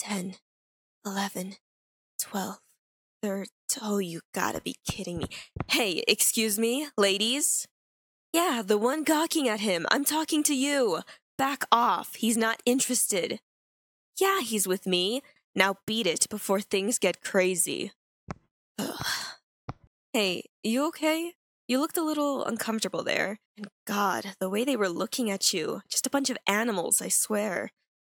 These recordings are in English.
10, 11, 12, 13. Oh, you gotta be kidding me. Hey, excuse me, ladies? Yeah, the one gawking at him. I'm talking to you. Back off. He's not interested. Yeah, he's with me. Now beat it before things get crazy. Ugh. Hey, you okay? You looked a little uncomfortable there. And God, the way they were looking at you. Just a bunch of animals, I swear.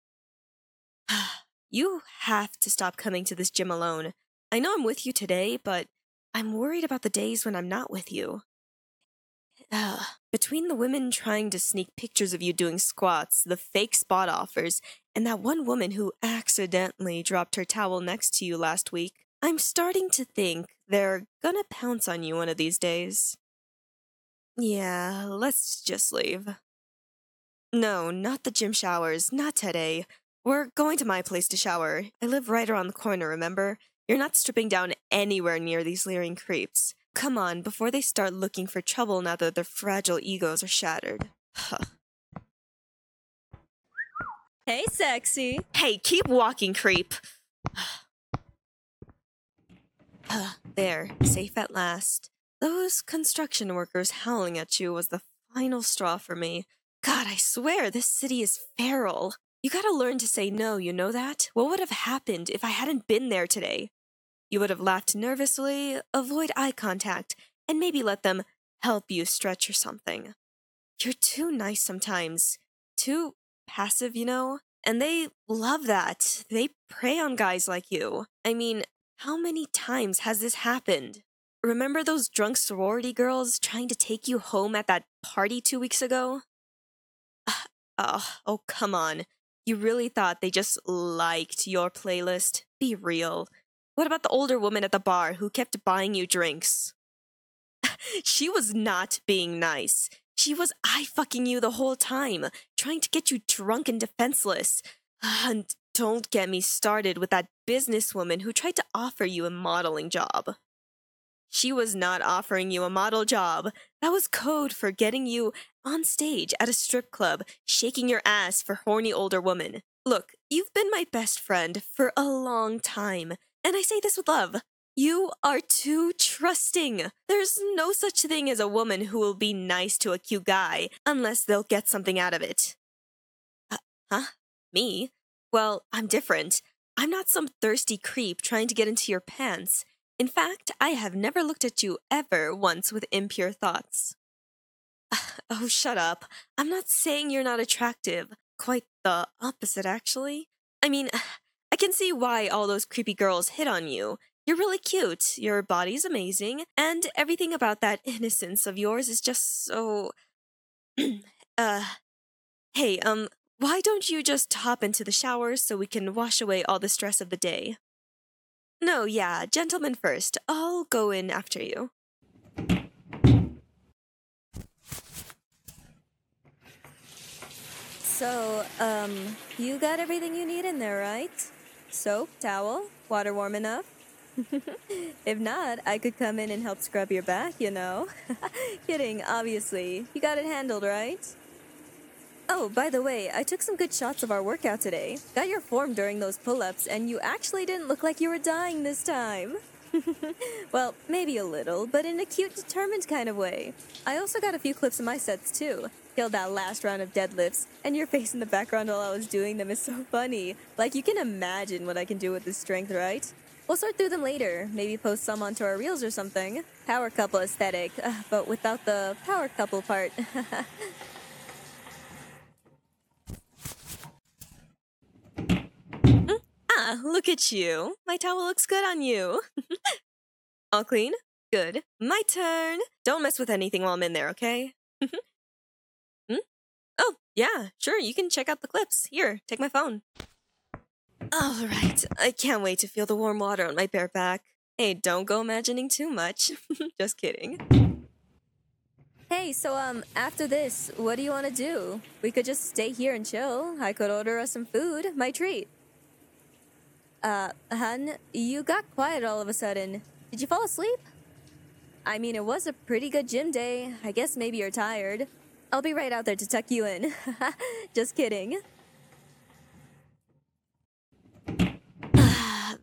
You have to stop coming to this gym alone. I know I'm with you today, but I'm worried about the days when I'm not with you. Between the women trying to sneak pictures of you doing squats, the fake spot offers, and that one woman who accidentally dropped her towel next to you last week, I'm starting to think they're gonna pounce on you one of these days. Yeah, let's just leave. No, not the gym showers, not today. We're going to my place to shower. I live right around the corner, remember? You're not stripping down anywhere near these leering creeps. Come on, before they start looking for trouble now that their fragile egos are shattered. Hey, sexy. Hey, keep walking, creep. There, safe at last. Those construction workers howling at you was the final straw for me. God, I swear, this city is feral. You gotta learn to say no, you know that? What would have happened if I hadn't been there today? You would have laughed nervously, avoid eye contact, and maybe let them help you stretch or something. You're too nice sometimes. Too passive, you know? And they love that. They prey on guys like you. I mean, how many times has this happened? Remember those drunk sorority girls trying to take you home at that party 2 weeks ago? Oh, come on. You really thought they just liked your playlist? Be real. What about the older woman at the bar who kept buying you drinks? She was not being nice. She was eye-fucking you the whole time, trying to get you drunk and defenseless. And don't get me started with that businesswoman who tried to offer you a modeling job. She was not offering you a model job. That was code for getting you on stage at a strip club, shaking your ass for horny older women. Look, you've been my best friend for a long time, and I say this with love. You are too trusting. There's no such thing as a woman who will be nice to a cute guy unless they'll get something out of it. Huh? Me? Well, I'm different. I'm not some thirsty creep trying to get into your pants. In fact, I have never looked at you ever once with impure thoughts. Oh, shut up. I'm not saying you're not attractive. Quite the opposite, actually. I mean, I can see why all those creepy girls hit on you. You're really cute, your body's amazing, and everything about that innocence of yours is just so... Hey, why don't you just hop into the shower so we can wash away all the stress of the day? No, yeah, gentlemen first. I'll go in after you. So, you got everything you need in there, right? Soap, towel, water warm enough? If not, I could come in and help scrub your back, you know. Kidding, obviously. You got it handled, right? Oh, by the way, I took some good shots of our workout today. Got your form during those pull-ups, and you actually didn't look like you were dying this time. Well, maybe a little, but in a cute, determined kind of way. I also got a few clips of my sets, too. Killed that last round of deadlifts, and your face in the background while I was doing them is so funny. Like, you can imagine what I can do with this strength, right? We'll sort through them later, maybe post some onto our reels or something. Power couple aesthetic, but without the power couple part. Look at you. My towel looks good on you. All clean? Good. My turn. Don't mess with anything while I'm in there, okay? Oh, yeah, sure, you can check out the clips. Here, take my phone. All right, I can't wait to feel the warm water on my bare back. Hey, don't go imagining too much. Just kidding. Hey, so, after this, what do you want to do? We could just stay here and chill. I could order us some food. My treat. Hun, you got quiet all of a sudden. Did you fall asleep? I mean, it was a pretty good gym day. I guess maybe you're tired. I'll be right out there to tuck you in. Just kidding.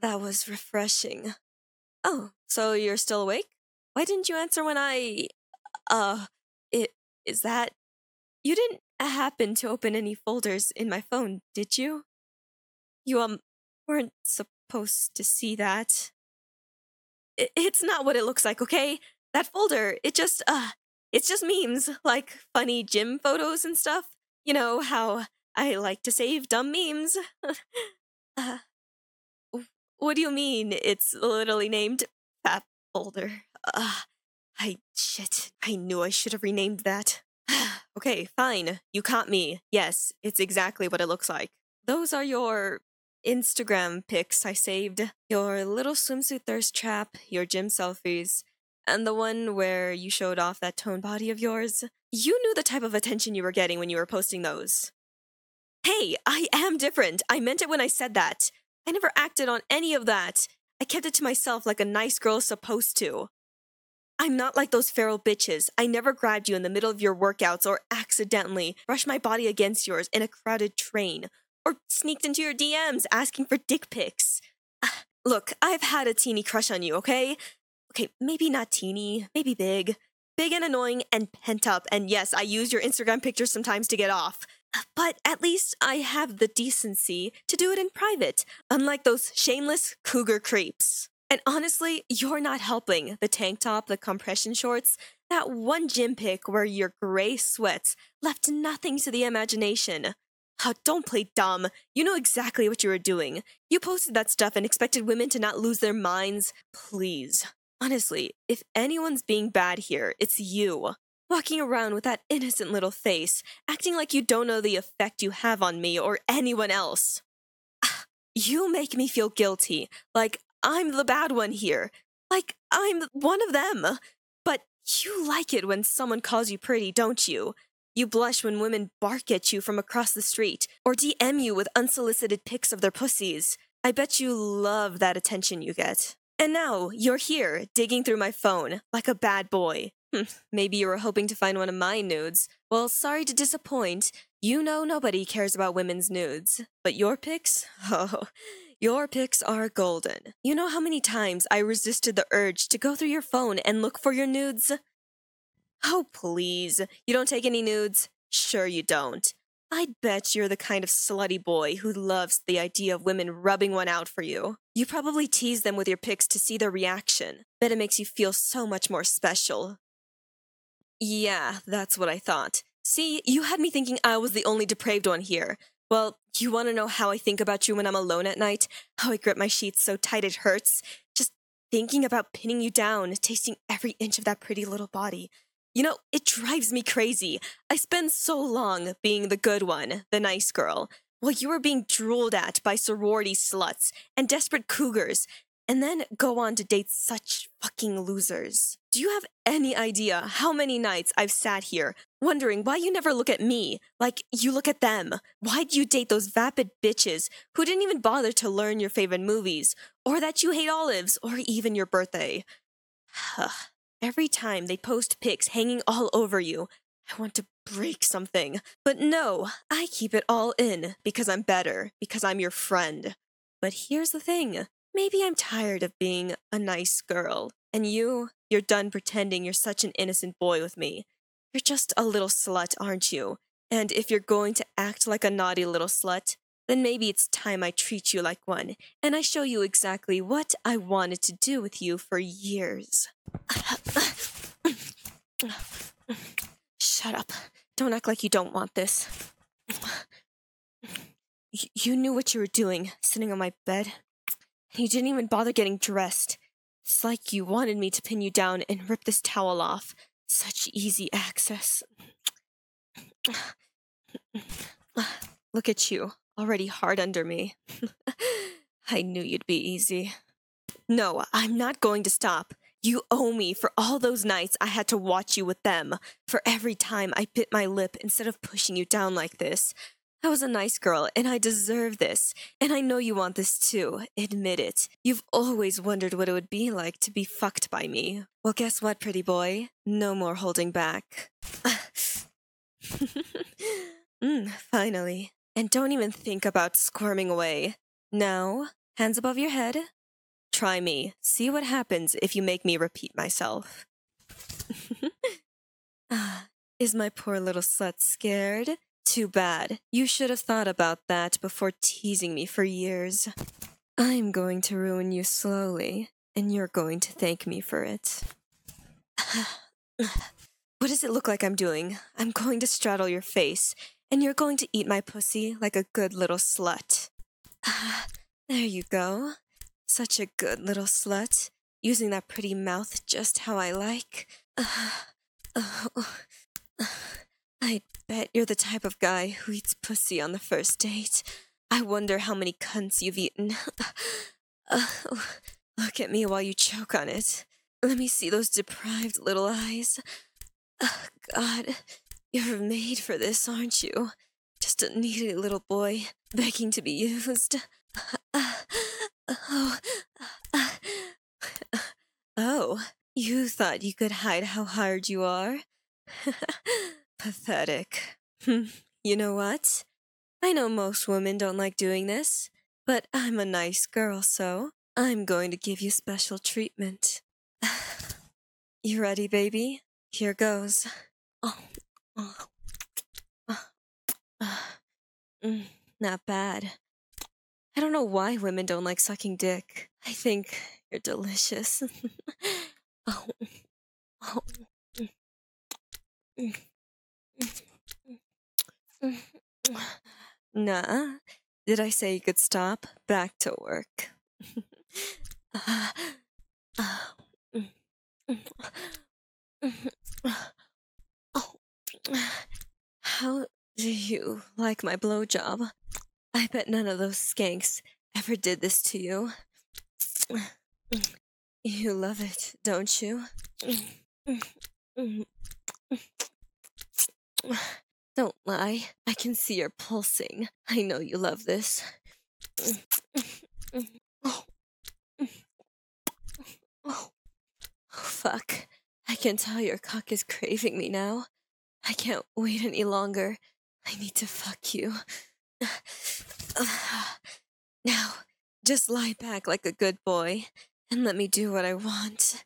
That was refreshing. Oh, so you're still awake? Why didn't you answer when uh, it, is that, you didn't happen to open any folders in my phone, did you? You, weren't supposed to see that. It's not what it looks like, okay? That folder, it's just memes, like funny gym photos and stuff. You know how I like to save dumb memes. uh, what do you mean it's literally named Fat Folder? Shit, I knew I should have renamed that. Okay, fine, you caught me. Yes, it's exactly what it looks like. Those are your Instagram pics I saved. Your little swimsuit thirst trap, your gym selfies, and the one where you showed off that toned body of yours. You knew the type of attention you were getting when you were posting those. Hey, I am different. I meant it when I said that. I never acted on any of that. I kept it to myself like a nice girl is supposed to. I'm not like those feral bitches. I never grabbed you in the middle of your workouts or accidentally brushed my body against yours in a crowded train or sneaked into your DMs asking for dick pics. Look, I've had a teeny crush on you, okay? Okay, maybe not teeny, maybe big. Big and annoying and pent up, and yes, I use your Instagram pictures sometimes to get off. But at least I have the decency to do it in private, unlike those shameless cougar creeps. And honestly, you're not helping. The tank top, the compression shorts, that one gym pic where your gray sweats left nothing to the imagination. Oh, don't play dumb. You know exactly what you were doing. You posted that stuff and expected women to not lose their minds. Please. Honestly, if anyone's being bad here, it's you. Walking around with that innocent little face, acting like you don't know the effect you have on me or anyone else. You make me feel guilty, like I'm the bad one here, like I'm one of them. But you like it when someone calls you pretty, don't you? You blush when women bark at you from across the street, or DM you with unsolicited pics of their pussies. I bet you love that attention you get. And now, you're here, digging through my phone, like a bad boy. Maybe you were hoping to find one of my nudes. Well, sorry to disappoint. You know nobody cares about women's nudes. But your pics? Oh, your pics are golden. You know how many times I resisted the urge to go through your phone and look for your nudes? Oh, please. You don't take any nudes? Sure you don't. I'd bet you're the kind of slutty boy who loves the idea of women rubbing one out for you. You probably tease them with your pics to see their reaction. Bet it makes you feel so much more special. Yeah, that's what I thought. See, you had me thinking I was the only depraved one here. Well, you want to know how I think about you when I'm alone at night? How I grip my sheets so tight it hurts? Just thinking about pinning you down, tasting every inch of that pretty little body. You know, it drives me crazy. I spend so long being the good one, the nice girl, while you were being drooled at by sorority sluts and desperate cougars, and then go on to date such fucking losers. Do you have any idea how many nights I've sat here wondering why you never look at me like you look at them? Why'd you date those vapid bitches who didn't even bother to learn your favorite movies, or that you hate olives, or even your birthday? Every time they post pics hanging all over you, I want to break something. But no, I keep it all in because I'm better, because I'm your friend. But here's the thing. Maybe I'm tired of being a nice girl. And you're done pretending you're such an innocent boy with me. You're just a little slut, aren't you? And if you're going to act like a naughty little slut, then maybe it's time I treat you like one, and I show you exactly what I wanted to do with you for years. Shut up. Don't act like you don't want this. You knew what you were doing, sitting on my bed. You didn't even bother getting dressed. It's like you wanted me to pin you down and rip this towel off. Such easy access. Look at you, already hard under me. I knew you'd be easy. No, I'm not going to stop. You owe me for all those nights I had to watch you with them, for every time I bit my lip instead of pushing you down like this. I was a nice girl, and I deserve this, and I know you want this too. Admit it. You've always wondered what it would be like to be fucked by me. Well, guess what, pretty boy? No more holding back. Finally. And don't even think about squirming away. Now, hands above your head. try me. See what happens if you make me repeat myself. Is my poor little slut scared? Too bad. You should have thought about that before teasing me for years. I'm going to ruin you slowly, and you're going to thank me for it. What does it look like I'm doing? I'm going to straddle your face, and you're going to eat my pussy like a good little slut. There you go. Such a good little slut. Using that pretty mouth just how I like. I bet you're the type of guy who eats pussy on the first date. I wonder how many cunts you've eaten. Look at me while you choke on it. Let me see those deprived little eyes. God, you're made for this, aren't you? Just a needy little boy, begging to be used. Oh, you thought you could hide how hard you are? Pathetic. You know what? I know most women don't like doing this, but I'm a nice girl, so I'm going to give you special treatment. You ready, baby? Here goes. Not bad. I don't know why women don't like sucking dick. I think you're delicious. Nah. Did I say you could stop? Back to work. How do you like my blowjob? I bet none of those skanks ever did this to you. You love it, don't you? Don't lie. I can see you're pulsing. I know you love this. Oh, fuck. I can tell your cock is craving me now. I can't wait any longer. I need to fuck you. Now, just lie back like a good boy and let me do what I want.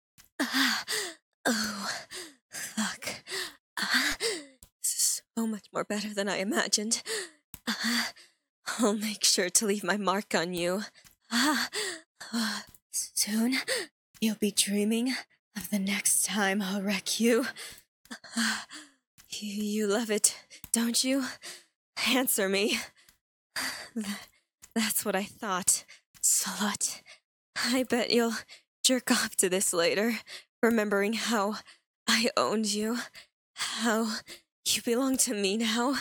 Oh, fuck. This is so much more better than I imagined. I'll make sure to leave my mark on you. Soon, you'll be dreaming of the next time I'll wreck you. You love it, don't you? Answer me. That's what I thought, slut. I bet you'll jerk off to this later, remembering how I owned you, how you belong to me now.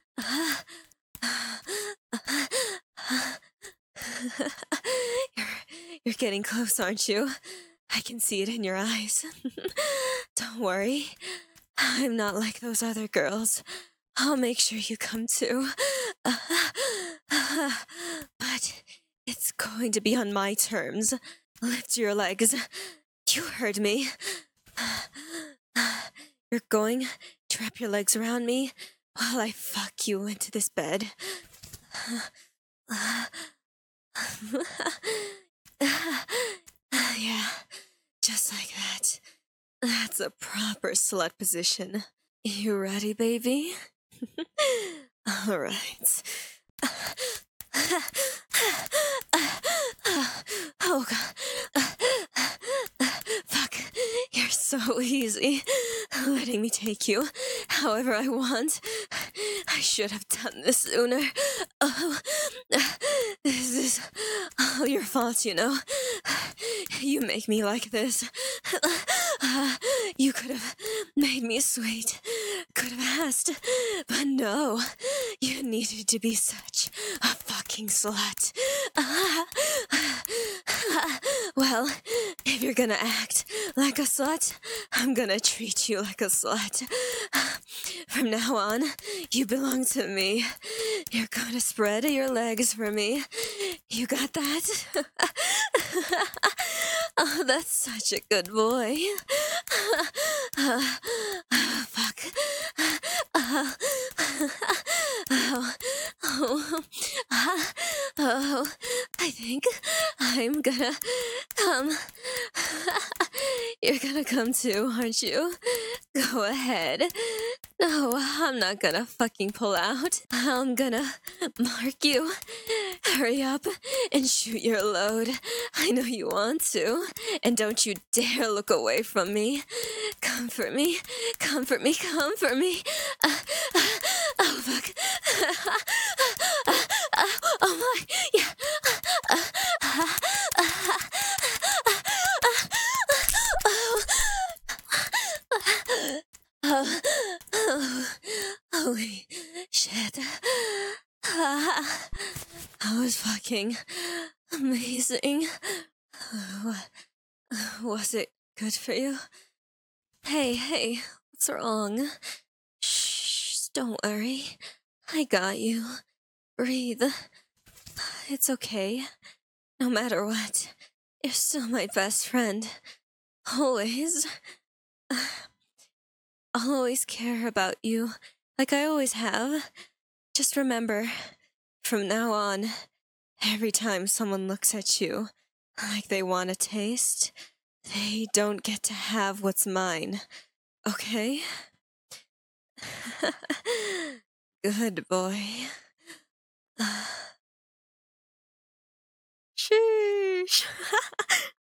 You're getting close, aren't you? I can see it in your eyes. Don't worry. I'm not like those other girls. I'll make sure you come too. But it's going to be on my terms. Lift your legs. You heard me. You're going to wrap your legs around me while I fuck you into this bed. Yeah, just like that. That's a proper slut position. You ready, baby? All right. Oh, God. Fuck. You're so easy. Letting me take you however I want. I should have done this sooner. Oh, this is all your fault, you know. You make me like this. You could have made me sweet. Could have asked. But no. You needed to be such a fucking slut. Well, if you're gonna act like a slut, I'm gonna treat you like a slut. From now on, you belong to me. You're gonna spread your legs for me. You got that? Oh, that's such a good boy. Fuck. Oh, I think I'm gonna come. You're gonna come too, aren't you? Go ahead. No, I'm not gonna fucking pull out. I'm gonna mark you. Hurry up and shoot your load. I know you want to. And don't you dare look away from me. Comfort me. Comfort me. Comfort me. Oh, fuck. Oh, my. Yeah. Holy shit. That was fucking amazing. Was it good for you? Hey, what's wrong? Shh, don't worry. I got you. Breathe. It's okay. No matter what, you're still my best friend. Always. I'll always care about you, like I always have. Just remember, from now on, every time someone looks at you like they want a taste, they don't get to have what's mine, okay? Good boy. Sheesh.